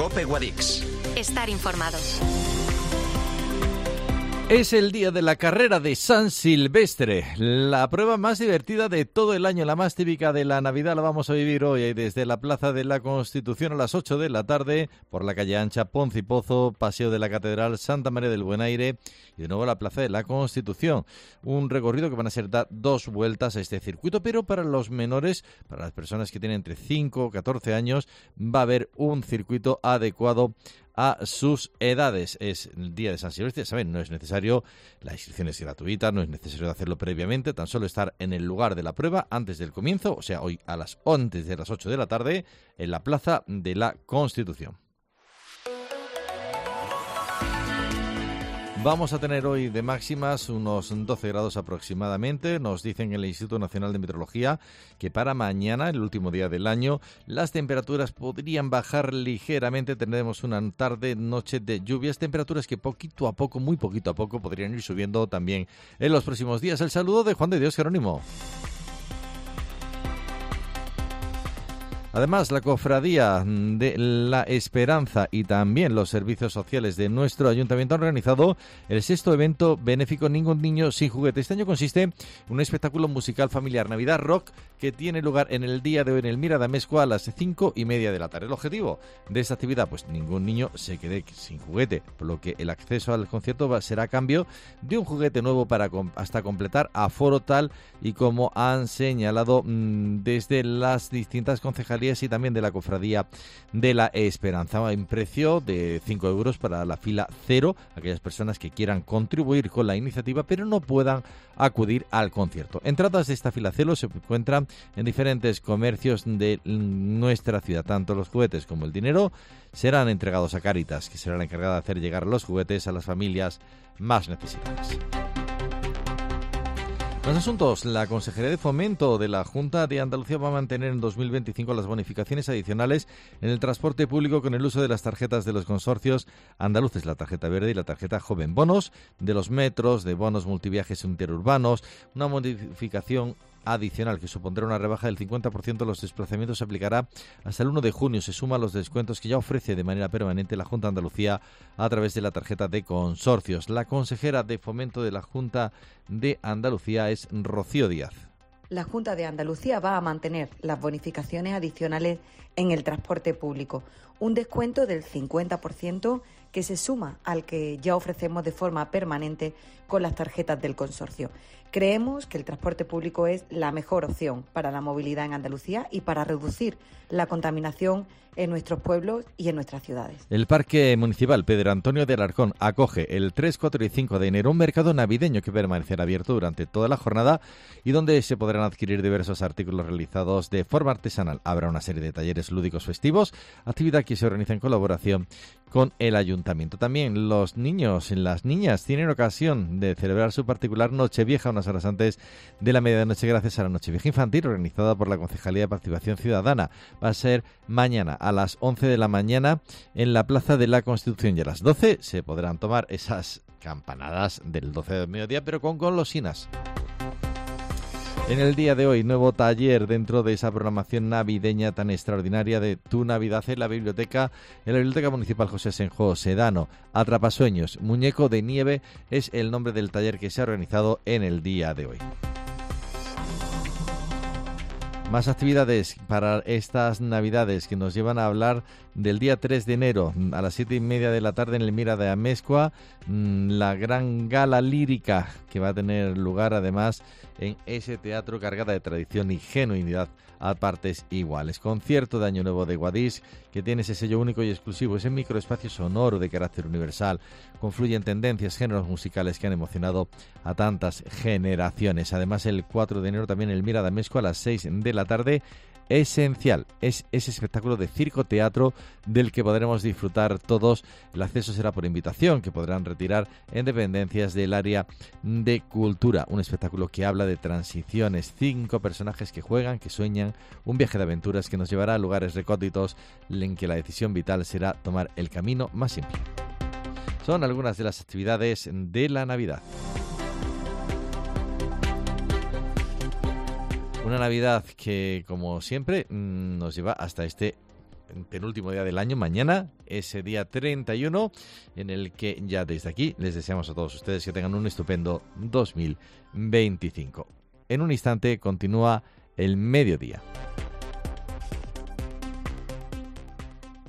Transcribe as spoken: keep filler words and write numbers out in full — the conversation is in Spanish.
COPE Guadix. Estar informado. Es el día de la carrera de San Silvestre, la prueba más divertida de todo el año, la más típica de la Navidad. La vamos a vivir hoy desde la Plaza de la Constitución a las ocho de la tarde, por la calle Ancha, Ponce y Pozo, Paseo de la Catedral, Santa María del Buen Aire y de nuevo la Plaza de la Constitución. Un recorrido que van a ser dar dos vueltas a este circuito, pero para los menores, para las personas que tienen entre cinco o catorce años, va a haber un circuito adecuado a sus edades. Es el día de San Silvestre, saben, no es necesario, la inscripción es gratuita, no es necesario hacerlo previamente, tan solo estar en el lugar de la prueba antes del comienzo, o sea, hoy a las antes de las ocho de la tarde, en la Plaza de la Constitución. Vamos a tener hoy de máximas unos doce grados aproximadamente. Nos dicen en el Instituto Nacional de Meteorología que para mañana, el último día del año, las temperaturas podrían bajar ligeramente. Tendremos una tarde, noche de lluvias, temperaturas que poquito a poco, muy poquito a poco, podrían ir subiendo también en los próximos días. El saludo de Juan de Dios Jerónimo. Además, la Cofradía de la Esperanza y también los servicios sociales de nuestro ayuntamiento han organizado el sexto evento benéfico Ningún Niño Sin Juguete. Este año consiste en un espectáculo musical familiar Navidad Rock que tiene lugar en el día de hoy en el Mira de Amezcua a las cinco y media de la tarde. El objetivo de esta actividad, pues ningún niño se quede sin juguete, por lo que el acceso al concierto va, será a cambio de un juguete nuevo para hasta completar aforo tal y como han señalado mmm, desde las distintas concejalías y también de la Cofradía de la Esperanza, en precio de cinco euros para la fila cero, aquellas personas que quieran contribuir con la iniciativa pero no puedan acudir al concierto. Entradas de esta fila cero se encuentran en diferentes comercios de nuestra ciudad. Tanto los juguetes como el dinero serán entregados a Cáritas, que será la encargada de hacer llegar los juguetes a las familias más necesitadas. Los asuntos. La Consejería de Fomento de la Junta de Andalucía va a mantener en dos mil veinticinco las bonificaciones adicionales en el transporte público con el uso de las tarjetas de los consorcios andaluces, la tarjeta verde y la tarjeta joven. Bonos de los metros, de bonos multiviajes interurbanos, una modificación adicional que supondrá una rebaja del cincuenta por ciento de los desplazamientos se aplicará hasta el uno de junio. Se suma a los descuentos que ya ofrece de manera permanente la Junta de Andalucía a través de la tarjeta de consorcios. La consejera de Fomento de la Junta de Andalucía es Rocío Díaz. La Junta de Andalucía va a mantener las bonificaciones adicionales en el transporte público, un descuento del cincuenta por ciento que se suma al que ya ofrecemos de forma permanente con las tarjetas del consorcio. Creemos que el transporte público es la mejor opción para la movilidad en Andalucía y para reducir la contaminación en nuestros pueblos y en nuestras ciudades. El Parque Municipal Pedro Antonio de Alarcón acoge el tres, cuatro y cinco de enero un mercado navideño que permanecerá abierto durante toda la jornada y donde se podrán adquirir diversos artículos realizados de forma artesanal. Habrá una serie de talleres lúdicos festivos, actividad que se organiza en colaboración con el ayuntamiento. También los niños y las niñas tienen ocasión de celebrar su particular Nochevieja unas horas antes de la medianoche gracias a la Nochevieja Infantil organizada por la Concejalía de Participación Ciudadana. Va a ser mañana a las once de la mañana en la Plaza de la Constitución y a las doce se podrán tomar esas campanadas del doce de mediodía pero con golosinas. En el día de hoy, nuevo taller dentro de esa programación navideña tan extraordinaria de Tu Navidad en la biblioteca, en la Biblioteca Municipal José Senjo Sedano. Atrapasueños, muñeco de nieve es el nombre del taller que se ha organizado en el día de hoy. Más actividades para estas Navidades que nos llevan a hablar del día tres de enero a las siete y media de la tarde en el Mira de Amezcua, la gran gala lírica que va a tener lugar además en ese teatro cargada de tradición y genuinidad a partes iguales. Concierto de Año Nuevo de Guadix que tiene ese sello único y exclusivo, ese microespacio sonoro de carácter universal. Confluyen tendencias, géneros musicales que han emocionado a tantas generaciones. Además, el cuatro de enero también el Mira de Amezcua a las seis de la tarde. Esencial es ese espectáculo de circo-teatro del que podremos disfrutar todos. El acceso será por invitación, que podrán retirar en dependencias del área de cultura. Un espectáculo que habla de transiciones, cinco personajes que juegan, que sueñan, un viaje de aventuras que nos llevará a lugares recónditos en que la decisión vital será tomar el camino más simple. Son algunas de las actividades de la Navidad. Una Navidad que, como siempre, nos lleva hasta este penúltimo día del año, mañana, ese día treinta y uno, en el que ya desde aquí les deseamos a todos ustedes que tengan un estupendo dos mil veinticinco. En un instante continúa el mediodía.